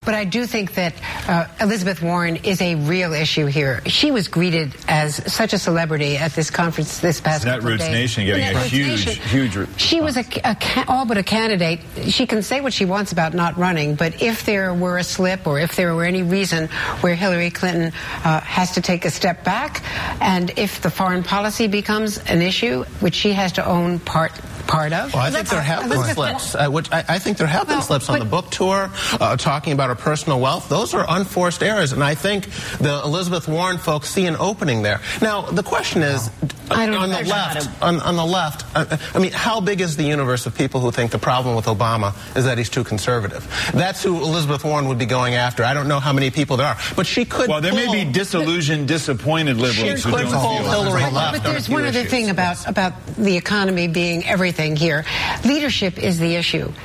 but I do think that Elizabeth Warren is a real issue here. She was greeted as such a celebrity at this conference this past couple of days. Netroots Nation getting a huge. She was all but a candidate. She can say what she wants about not running, but if there were a slip or if there were any reason where Hillary Clinton has to take a step back, and if the foreign policy becomes an issue, which she has to own part of. Well, I think there have been slips. I think there have been slips on the book tour, talking about her personal wealth. Those are unforced errors, and I think the Elizabeth Warren folks see an opening there. Now, the question is, on the left, I mean, how big is the universe of people who think the problem with Obama is that he's too conservative? That's who Elizabeth Warren would be going after. I don't know how many people there are, but she could. Well, there may be disillusioned, disappointed liberals who don't feel Hillary left. But there's one other thing about the economy being everything here. Leadership is the issue.